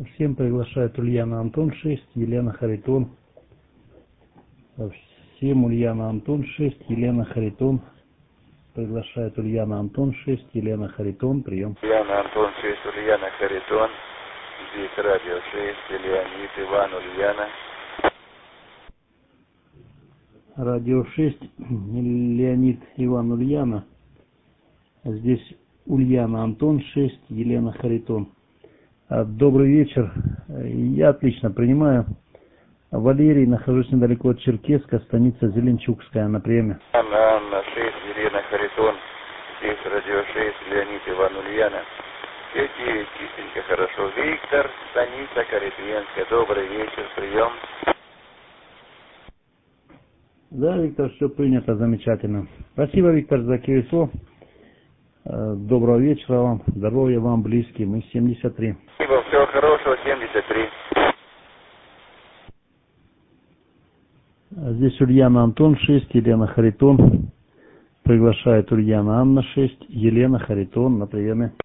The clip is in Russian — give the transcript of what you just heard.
Всем приглашает Ульяна Антон 6, Елена Харитон. Всем Ульяна Антон 6, Елена Харитон. Приглашает Ульяна Антон 6, Елена Харитон. Прием. Ульяна Антон 6, Ульяна Харитон. Здесь радио 6, Леонид, Иван, Ульяна. Радио 6, Леонид, Иван, Ульяна. Здесь Ульяна Антон 6, Елена Харитон. Добрый вечер. Я отлично принимаю. Валерий, нахожусь недалеко от Черкесска, станица Зеленчукская, на приеме. Анна 6, Елена Харитон. Здесь радио 6, Леонид, Иван, Ульяна. Эти чистенько, хорошо. Виктор, станица Карибьенская. Добрый вечер, прием. Да, Виктор, все принято, замечательно. Спасибо, Виктор, за КСО. Доброго вечера вам, здоровья вам, близким. И 73. Спасибо, всего хорошего, 73. Здесь Ульяна Антон 6, Елена Харитон. Приглашает Ульяна Анна 6, Елена Харитон на приеме.